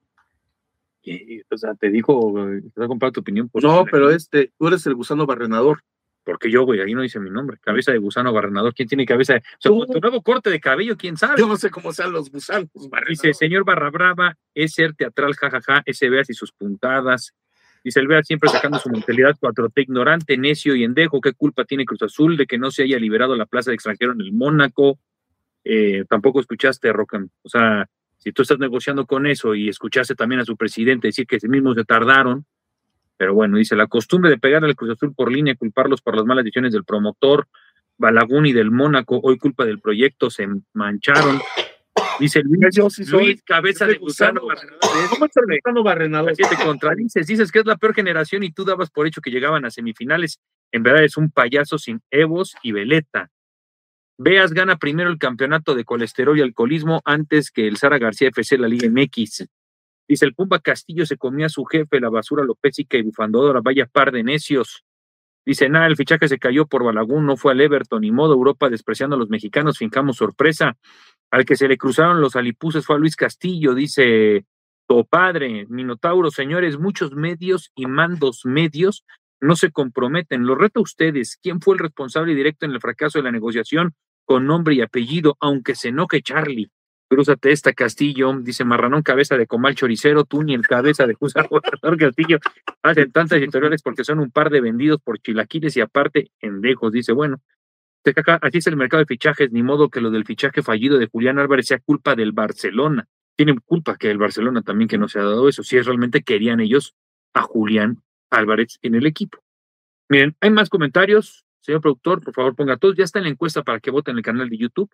Y, o sea, te dijo, te ha comprado tu opinión por No, chilaquiles. pero este, tú eres el gusano barrenador. Porque yo, güey, ahí no dice mi nombre. Cabeza de gusano barrenador. ¿Quién tiene cabeza de...? O sea, Tú. tu nuevo corte de cabello, ¿quién sabe? Yo no sé cómo sean los gusanos barrenadores. Dice, señor Barra Brava, es ser teatral, jajaja, ese Beas y sus puntadas. Dice, el Beas siempre sacando su mentalidad cuatro T, ignorante, necio y endejo. ¿Qué culpa tiene Cruz Azul de que no se haya liberado la plaza de extranjero en el Mónaco? Eh, tampoco escuchaste, Rocan. O sea, si tú estás negociando con eso y escuchaste también a su presidente decir que sí mismos se tardaron. Pero bueno, dice, la costumbre de pegarle al Cruz Azul por línea, culparlos por las malas decisiones del promotor, Balagún y del Mónaco, hoy culpa del proyecto, se mancharon. Dice Luis, Yo sí soy. Luis Cabeza de Gusano. ¿Cómo es el gusano barrenador? Así te contradices, dices que es la peor generación y tú dabas por hecho que llegaban a semifinales. En verdad es un payaso sin Evos y Veleta. Beas gana primero el campeonato de colesterol y alcoholismo antes que el Sara García F C, la Liga M X. Dice, el Pumba Castillo se comía a su jefe, la basura lopésica y bufandodora, vaya par de necios. Dice, nada, el fichaje se cayó por Balagún, no fue al Everton, ni modo, Europa despreciando a los mexicanos, fincamos sorpresa. Al que se le cruzaron los alipuses fue a Luis Castillo, dice, tu padre, Minotauro, señores, muchos medios y mandos medios no se comprometen. Lo reto a ustedes, ¿quién fue el responsable directo en el fracaso de la negociación con nombre y apellido, aunque se enoje Charlie? Crúzate esta, Castillo, dice Marranón, cabeza de comal choricero, tú ni el cabeza de José Castillo hacen tantas editoriales porque son un par de vendidos por chilaquiles y aparte endejos. Dice, bueno, así es el mercado de fichajes, ni modo que lo del fichaje fallido de Julián Álvarez sea culpa del Barcelona. Tienen culpa que el Barcelona también que no se ha dado eso, si es realmente querían ellos a Julián Álvarez en el equipo. Miren, hay más comentarios, señor productor, por favor ponga todos, ya está en la encuesta para que voten en el canal de YouTube.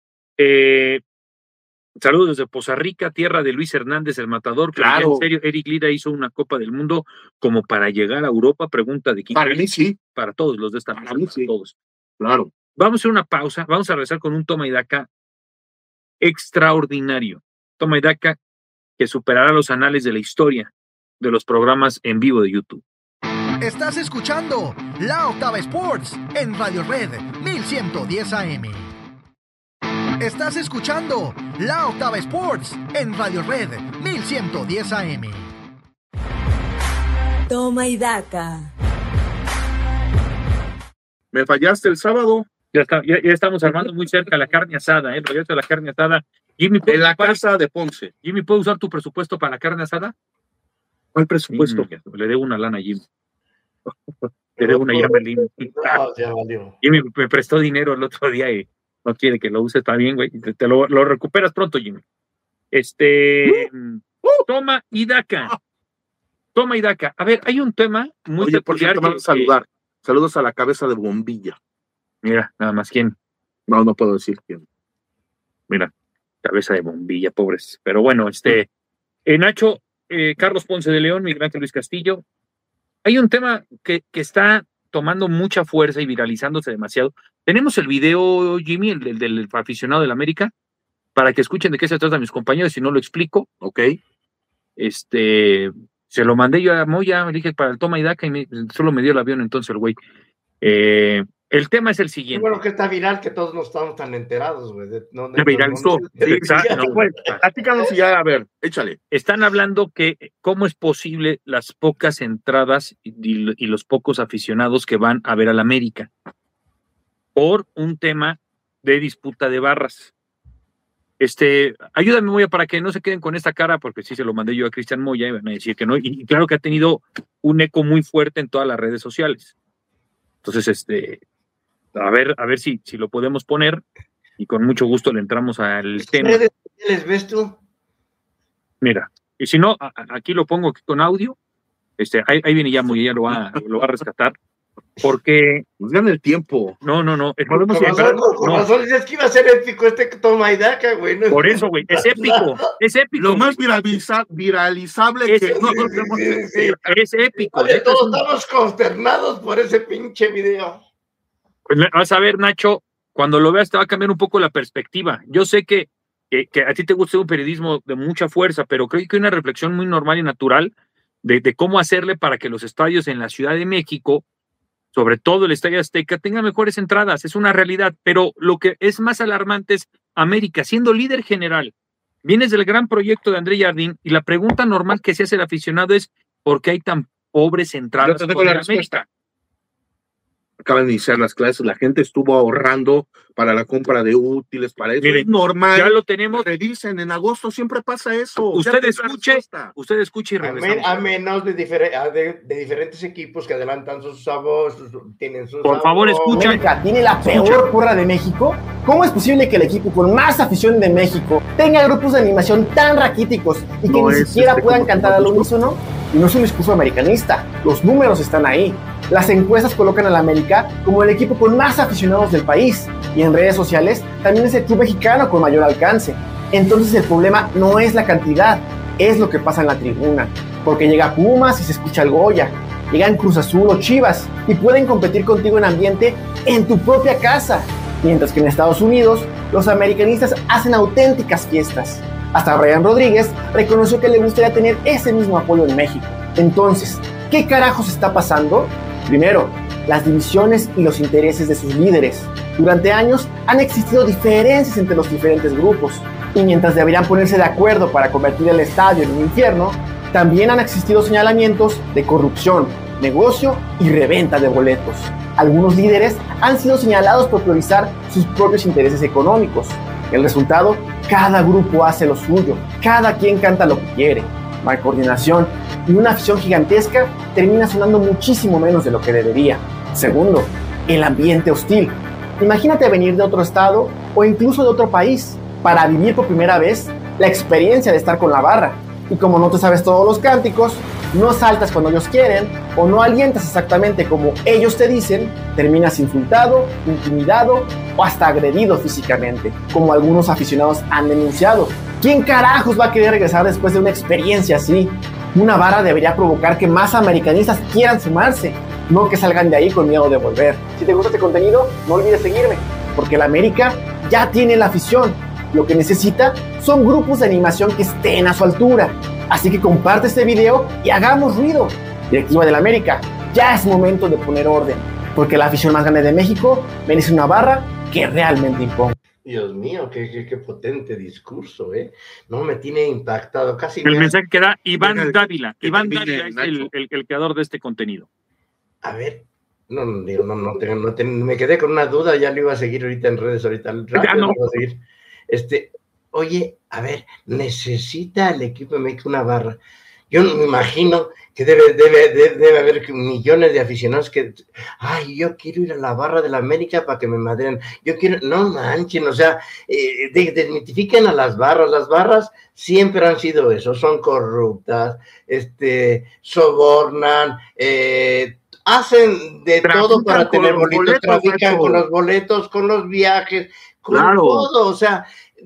Eh... Saludos desde Poza Rica, tierra de Luis Hernández, el matador. Claro. En serio, Eric Lira hizo una Copa del Mundo como para llegar a Europa. Pregunta de quién. Para mí sí. Para todos los de esta Para mesa, mí para sí. todos. Claro. Vamos a hacer una pausa. Vamos a regresar con un toma y daca extraordinario. Toma y daca que superará los anales de la historia de los programas en vivo de YouTube. Estás escuchando La Octava Sports en Radio Red mil ciento diez A M. Estás escuchando La Octava Sports en Radio Red mil ciento diez A M. Toma y daca. Me fallaste el sábado. Ya, está, ya, ya estamos armando muy cerca la carne asada, ¿eh? El proyecto de la carne asada. Jimmy, ¿puedo En la ocupar- casa de Ponce. Jimmy, ¿puedo usar tu presupuesto para la carne asada? ¿Cuál presupuesto? Mm, le debo una lana a Jimmy. Le debo una llave Jimmy. No, ya valió. Jimmy me prestó dinero el otro día y no quiere que lo use, está bien, güey. Te, te lo, lo recuperas pronto, Jimmy. Este, toma y daca. Toma y daca. A ver, hay un tema muy Oye, por peculiar cierto, me van a que- saludar. Saludos a la cabeza de bombilla. Mira, nada más, ¿quién? No, no puedo decir quién. Mira, cabeza de bombilla, pobres. Pero bueno, este, eh, Nacho, eh, Carlos Ponce de León, Miguel Ángel Luis Castillo. Hay un tema que, que está tomando mucha fuerza y viralizándose demasiado. Tenemos el video, Jimmy, el, el del aficionado del América, para que escuchen de qué se trata mis compañeros, si no lo explico, ok. Este, se lo mandé yo a Moya, le dije para el toma y daca, y me, solo me dio el avión entonces el güey. Eh, el tema es el siguiente. Bueno, que está viral, que todos no estamos tan enterados, güey. No, Se viralizó. no, Sí, exacto. No, Bueno, platícanos y ya, a ver, échale. Están hablando que cómo es posible las pocas entradas y, y los pocos aficionados que van a ver al América por un tema de disputa de barras. Este, ayúdame, Moya, para que no se queden con esta cara, porque sí se lo mandé yo a Cristian Moya y van a decir que no, y claro que ha tenido un eco muy fuerte en todas las redes sociales. Entonces, este, a ver, a ver si, si lo podemos poner, y con mucho gusto le entramos al tema. ¿Qué les ves tú? Mira, y si no, a, a, aquí lo pongo aquí con audio, este, ahí, ahí viene ya Moya, ya lo va, lo va a rescatar. Porque nos gana el tiempo. No, no, no. Podemos llegar. Con razón dices que iba a ser épico este toma y daca, güey. ¿No? Por eso, güey. Es épico. Es épico. Lo más viraliza, viralizable es, que no, no, no, sí, sí. Es épico. Oye, todos estamos consternados por ese pinche video. Pues vas a ver, Nacho, cuando lo veas te va a cambiar un poco la perspectiva. Yo sé que, que, que a ti te gusta un periodismo de mucha fuerza, pero creo que hay una reflexión muy normal y natural de, de cómo hacerle para que los estadios en la Ciudad de México, sobre todo el Estadio Azteca, tenga mejores entradas, es una realidad, pero lo que es más alarmante es América, siendo líder general, vienes del gran proyecto de André Jardín, y la pregunta normal que se hace el aficionado es, ¿por qué hay tan pobres entradas con la América? Acaban de iniciar las clases, la gente estuvo ahorrando para la compra de útiles, para eso. Miren, es normal. Ya lo tenemos. Revisen, en agosto siempre pasa eso. Usted escuche, usted escuche y regresamos. A, men, a menos de, difer de, de diferentes equipos que adelantan sus sabores, tienen sus Por sabor. favor, escucha. América tiene la peor porra de México. ¿Cómo es posible que el equipo con más afición de México tenga grupos de animación tan raquíticos y que no ni siquiera este puedan cantar al unísono? Y no es un discurso americanista, los números están ahí. Las encuestas colocan al América como el equipo con más aficionados del país, y en redes sociales también es el club mexicano con mayor alcance. Entonces el problema no es la cantidad, es lo que pasa en la tribuna, porque llega Pumas y se escucha el Goya, llegan Cruz Azul o Chivas y pueden competir contigo en ambiente en tu propia casa, mientras que en Estados Unidos los americanistas hacen auténticas fiestas. Hasta Ryan Rodríguez reconoció que le gustaría tener ese mismo apoyo en México. Entonces, ¿qué carajos está pasando? Primero, las divisiones y los intereses de sus líderes. Durante años han existido diferencias entre los diferentes grupos, y mientras deberían ponerse de acuerdo para convertir el estadio en un infierno, también han existido señalamientos de corrupción, negocio y reventa de boletos. Algunos líderes han sido señalados por priorizar sus propios intereses económicos. El resultado, cada grupo hace lo suyo, cada quien canta lo que quiere. Mal coordinación y una afición gigantesca termina sonando muchísimo menos de lo que debería. Segundo, el ambiente hostil. Imagínate venir de otro estado o incluso de otro país para vivir por primera vez la experiencia de estar con la barra. Y como no te sabes todos los cánticos, no saltas cuando ellos quieren o no alientas exactamente como ellos te dicen, terminas insultado, intimidado o hasta agredido físicamente, como algunos aficionados han denunciado. ¿Quién carajos va a querer regresar después de una experiencia así? Una barra debería provocar que más americanistas quieran sumarse, no que salgan de ahí con miedo de volver. Si te gusta este contenido, no olvides seguirme, porque el América ya tiene la afición. Lo que necesita son grupos de animación que estén a su altura. Así que comparte este video y hagamos ruido. Directiva del América, ya es momento de poner orden, porque la afición más grande de México merece una barra que realmente imponga. Dios mío, qué, qué, qué potente discurso, ¿eh? No, me tiene impactado casi. El mensaje que da Iván Dávila. Iván Dávila es el, el, el creador de este contenido. A ver, no, no, digo, no, no, tengo, no tengo, me quedé con una duda, ya lo iba a seguir ahorita en redes, ahorita rápido ya no. Lo iba a seguir. Este, oye, a ver, necesita el equipo de México una barra. Yo me imagino que debe, debe, debe, debe haber millones de aficionados que, ay, yo quiero ir a la barra de la América para que me madren. Yo quiero, no manchen, o sea, eh, desmitifiquen a las barras. Las barras siempre han sido eso, son corruptas, este, sobornan, eh, hacen de trafican todo para tener boletos, boletos trafican con los boletos, con los viajes, con claro. todo, o sea,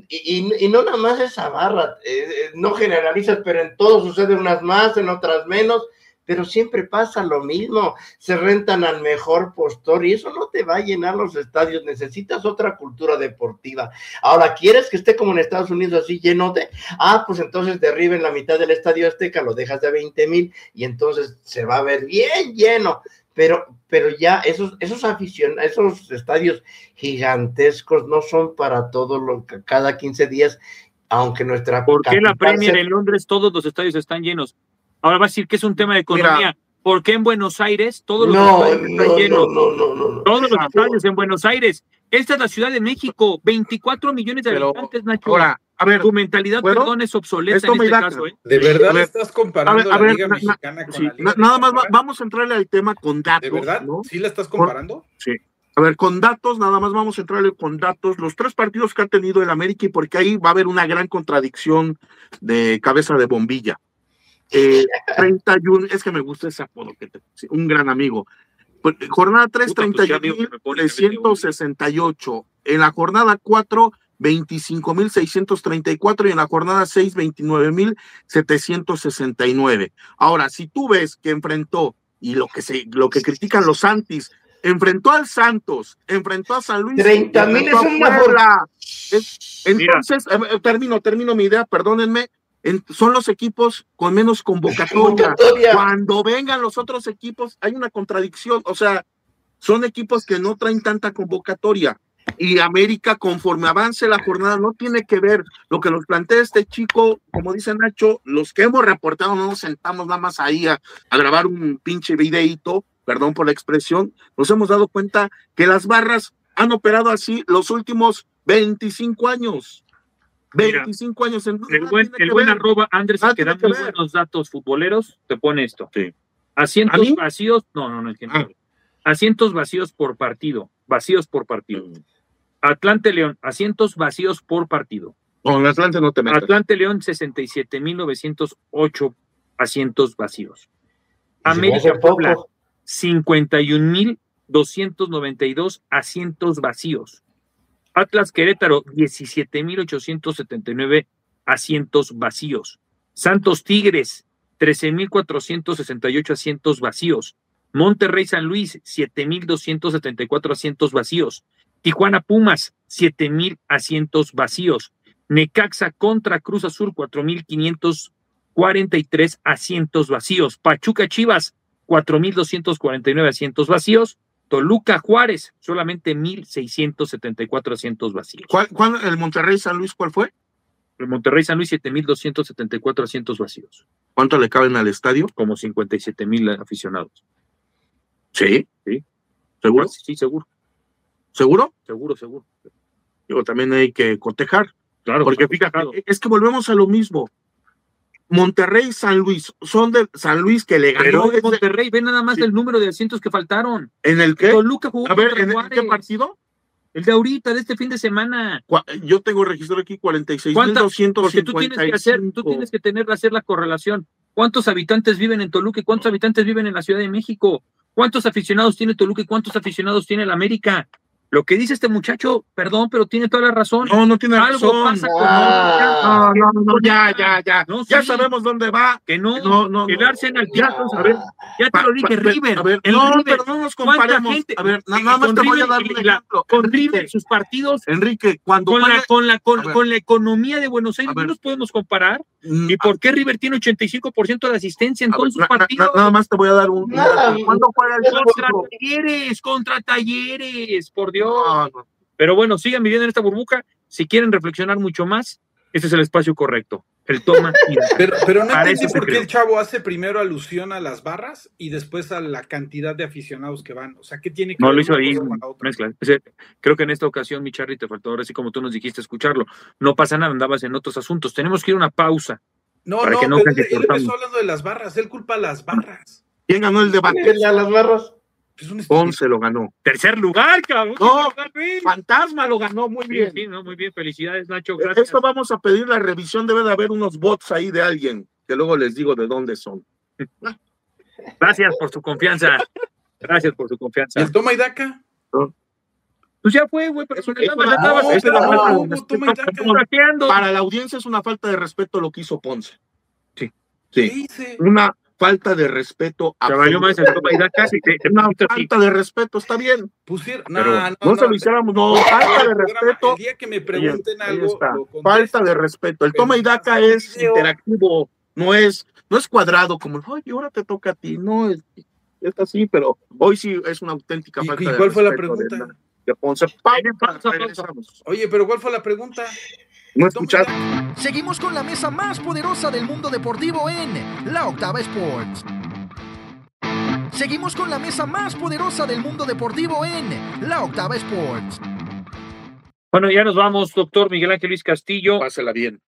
y, y, y no nada más esa barra, eh, no generalizas, pero en todo sucede unas más, en otras menos, pero siempre pasa lo mismo, se rentan al mejor postor y eso no te va a llenar los estadios, necesitas otra cultura deportiva. Ahora, ¿quieres que esté como en Estados Unidos así lleno de? Ah, pues entonces derriben la mitad del Estadio Azteca, lo dejas de veinte mil y entonces se va a ver bien lleno, pero, pero ya esos, esos aficionados, esos estadios gigantescos no son para todos los, cada quince días, aunque nuestra... ¿Por qué la Premier se... en Londres todos los estadios están llenos? Ahora va a decir que es un tema de economía. Mira, ¿por qué en Buenos Aires todos los no, estadios no, están llenos? No, no, no, no, todos los estadios en Buenos Aires. Esta es la Ciudad de México, veinticuatro millones de Pero, habitantes, Nacho. Ahora, a ver, tu mentalidad, ¿puedo? Perdón, es obsoleta Esto en este caso. ¿eh? ¿De verdad ver, estás comparando a ver, a ver, la Liga na, Mexicana con sí, la Liga na, Nada más va, vamos a entrarle al tema con datos. ¿De verdad? ¿no? ¿Sí la estás comparando? Con, sí. A ver, con datos, nada más vamos a entrarle con datos. Los tres partidos que ha tenido el América, y porque ahí va a haber una gran contradicción de cabeza de bombilla. Eh, treinta y uno, es que me gusta ese apodo, que te, un gran amigo. Pues, jornada tres, treinta y uno mil trescientos sesenta y ocho. En la jornada cuatro, veinticinco mil seiscientos treinta y cuatro. Y en la jornada seis, veintinueve mil setecientos sesenta y nueve. Ahora, si tú ves que enfrentó, y lo que, se, lo que critican los Santis, enfrentó al Santos, enfrentó a San Luis. treinta mil es una... Es, entonces, eh, termino, termino mi idea, perdónenme. En, son los equipos con menos convocatoria. convocatoria. Cuando vengan los otros equipos, hay una contradicción. O sea, son equipos que no traen tanta convocatoria. Y América, conforme avance la jornada, no tiene que ver lo que nos plantea este chico, como dice Nacho, los que hemos reportado no nos sentamos nada más ahí a, a grabar un pinche videíto, perdón por la expresión, nos hemos dado cuenta que las barras han operado así los últimos veinticinco años. veinticinco Mira, años en el buen, el buen arroba Andrés, que da muy buenos datos futboleros, te pone esto. Sí. Asientos vacíos, no, no, no entiendo. Ah. Asientos vacíos por partido, vacíos por partido. Mm. Atlante León, asientos vacíos por partido. Con Atlante no te metas. Atlante León, sesenta y siete mil novecientos ocho asientos vacíos. América Puebla, cincuenta y un mil doscientos noventa y dos asientos vacíos. Atlas Querétaro, diecisiete mil ochocientos setenta y nueve asientos vacíos. Santos Tigres, trece mil cuatrocientos sesenta y ocho asientos vacíos. Monterrey San Luis, siete mil doscientos setenta y cuatro asientos vacíos. Tijuana Pumas, siete mil asientos vacíos. Necaxa contra Cruz Azul, cuatro mil quinientos cuarenta y tres asientos vacíos. Pachuca Chivas, cuatro mil doscientos cuarenta y nueve asientos vacíos. Toluca Juárez, solamente mil seiscientos setenta y cuatro asientos vacíos. ¿Cuál, cuál, el Monterrey San Luis cuál fue? El Monterrey San Luis, siete mil doscientos setenta y cuatro asientos vacíos. ¿Cuánto le caben al estadio? Como cincuenta y siete mil aficionados. ¿Sí? ¿Sí? ¿Seguro? Sí, sí, seguro. ¿Seguro? Seguro, seguro. Digo, también hay que cotejar. Claro. Porque fíjate, claro. Es que volvemos a lo mismo. Monterrey y San Luis, son de San Luis que le ganó. Pero desde... Monterrey, ve nada más sí. el número de asientos que faltaron. ¿En el qué? Toluca jugó a ver, ¿en, ¿en qué partido? El de ahorita, de este fin de semana. Yo tengo registrado aquí cuarenta y seis mil doscientos cincuenta y cinco. Porque tú tienes que hacer, tú tienes que tener, hacer la correlación. ¿Cuántos habitantes viven en Toluca y cuántos habitantes viven en la Ciudad de México? ¿Cuántos aficionados tiene Toluca y cuántos aficionados tiene el América? Lo que dice este muchacho, perdón, pero tiene toda la razón. No, no tiene Algo razón. Pasa con ah, no, no, no, ya, ya, ya. No, ya sí. sabemos dónde va. Que no, no, no el no. Arsenal, ya, a ver, ya te pa, lo dije, pa, River. A ver, el no, River, pero no nos comparemos. Gente, a ver, nada más te River, voy a dar un la, ejemplo. Con Enrique, River, sus partidos. Enrique, cuando con, juega, la, con, la, con, ver, con la economía de Buenos Aires, no nos podemos comparar. ¿Y por qué River tiene ochenta y cinco por ciento de asistencia en todos sus na, partidos? Na, nada más te voy a dar un. Nada, ¿Cuándo juega el Contra Talleres, contra Talleres, por Dios. No, no. Pero bueno, sigan viviendo en esta burbuja. Si quieren reflexionar mucho más, este es el espacio correcto. El toma. Y pero, pero no Para entendí por qué creo. el chavo hace primero alusión a las barras y después a la cantidad de aficionados que van. O sea, ¿qué tiene que no, ver lo hizo una ahí cosa con la otra? mezcla. O sea, creo que en esta ocasión, mi Charly, te faltó ahora sí, como tú nos dijiste, escucharlo. No pasa nada, andabas en otros asuntos. Tenemos que ir a una pausa. No, para no, que no pero él, que él empezó hablando de las barras. Él culpa a las barras. ¿Quién ganó el debate? ¿A las barras? Ponce lo ganó. Tercer lugar, cabrón. No, Fantasma lo ganó muy sí, bien. Sí, no, muy bien, felicidades, Nacho. Gracias. Esto vamos a pedir la revisión, debe de haber unos bots ahí de alguien, que luego les digo de dónde son. Gracias por su confianza. Gracias por su confianza. ¿Y el toma y daca? ¿No? Pues ya fue, güey, pero es una, no, es pero una no, no, para la audiencia es una falta de respeto lo que hizo Ponce. Sí. Sí. Una falta de respeto. Te valió más el toma y daca, y te- te Una pusiste así. falta de respeto, está bien. Pusieron, Pero no, no, no, se lo hiciéramos, no, falta de respeto. El día que me pregunten Ahí algo, está. lo contesto. Falta de respeto. El toma y daca es interactivo, no es, no es cuadrado como, oye, ahora te toca a ti, no, es, es así, pero hoy sí es una auténtica ¿Y- falta y de cuál fue la respeto pregunta? de la- de Ponce. Pausa, pausa, pausa. regresamos. Oye, pero ¿cuál fue la pregunta? No escucharon. Seguimos con la mesa más poderosa del mundo deportivo en La Octava Sports. Seguimos con la mesa más poderosa del mundo deportivo en La Octava Sports. Bueno, ya nos vamos, doctor Miguel Ángel Luis Castillo. Pásela bien.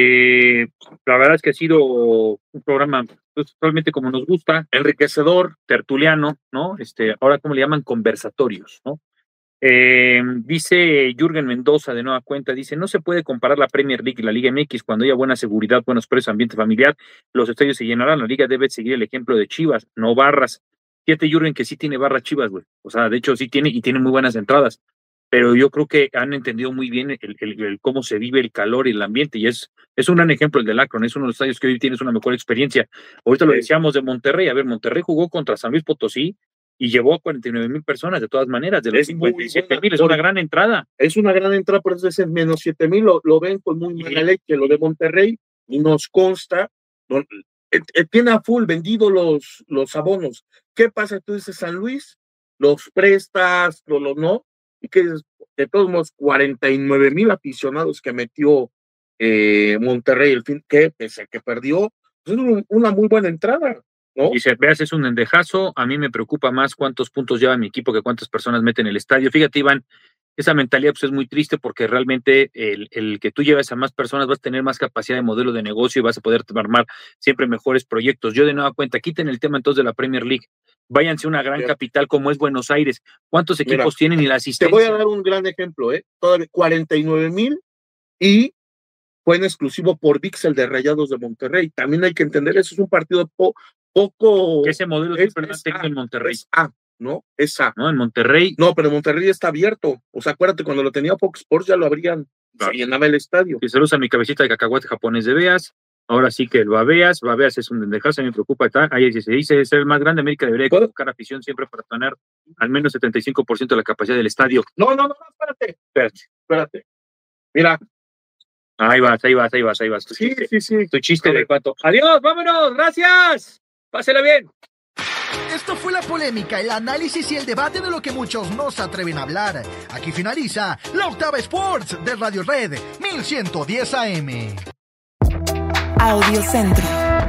Eh, la verdad es que ha sido un programa pues, totalmente como nos gusta, enriquecedor, tertuliano, ¿no? Este, ahora, ¿cómo le llaman? Conversatorios, ¿no? Eh, dice Jürgen Mendoza de nueva cuenta, dice, no se puede comparar la Premier League y la Liga M X cuando haya buena seguridad, buenos precios, ambiente familiar, los estadios se llenarán, la liga debe seguir el ejemplo de Chivas, no barras. Fíjate, Jürgen, que sí tiene barras Chivas, güey, o sea, de hecho sí tiene y tiene muy buenas entradas, pero yo creo que han entendido muy bien el, el, el cómo se vive el calor y el ambiente, y es, es un gran ejemplo el del Akron, es uno de los estadios que hoy tienes una mejor experiencia. Ahorita lo decíamos de Monterrey, a ver, Monterrey jugó contra San Luis Potosí, y llevó a cuarenta y nueve mil personas, de todas maneras, de los Es muy cincuenta y siete mil, buena. es una gran entrada. Es una gran entrada, pero es ese menos siete mil, lo, lo ven con muy mala leche, lo de Monterrey, y nos consta, no, eh, eh, tiene a full vendido los, los abonos. ¿Qué pasa? Tú dices San Luis, los prestas, lo, lo no, y que de todos modos cuarenta y nueve mil aficionados que metió eh, Monterrey, el fin que pese a que perdió, pues es un, una muy buena entrada. ¿No? Dice, veas, es un endejazo, a mí me preocupa más cuántos puntos lleva mi equipo que cuántas personas meten en el estadio. Fíjate, Iván, esa mentalidad pues, es muy triste porque realmente el, el que tú lleves a más personas vas a tener más capacidad de modelo de negocio y vas a poder armar siempre mejores proyectos. Yo de nueva cuenta, quiten el tema entonces de la Premier League, váyanse a una gran Bien. capital como es Buenos Aires. ¿Cuántos equipos Mira, tienen y la Te asistencia? voy a dar un gran ejemplo, ¿eh? Todavía cuarenta y nueve mil y fue en exclusivo por V I X el de Rayados de Monterrey. También hay que entender, eso es un partido po poco... Que ese modelo es, siempre lo han es tenido A, en Monterrey. es A, ¿no? Es A. ¿No? En Monterrey. No, pero Monterrey está abierto. O sea, acuérdate, cuando lo tenía Fox Sports ya lo abrían, se llenaba el estadio. Que se usa mi cabecita de cacahuate japonés de Beas. Ahora sí que el Babeas, Babeas es un dendejazo, me preocupa. Está, ahí se dice, es el más grande de América, debería buscar afición siempre para tener al menos setenta y cinco por ciento de la capacidad del estadio. No, no, no, espérate, espérate, espérate. Mira. Ahí vas, ahí vas, ahí vas, ahí vas. Tu Sí, chiste, sí, sí. tu chiste de cuánto. Adiós, vámonos, gracias. Pásela bien. Esto fue la polémica, el análisis y el debate de lo que muchos no se atreven a hablar. Aquí finaliza La Octava Sports de Radio Red mil ciento diez A M. Audio Centro.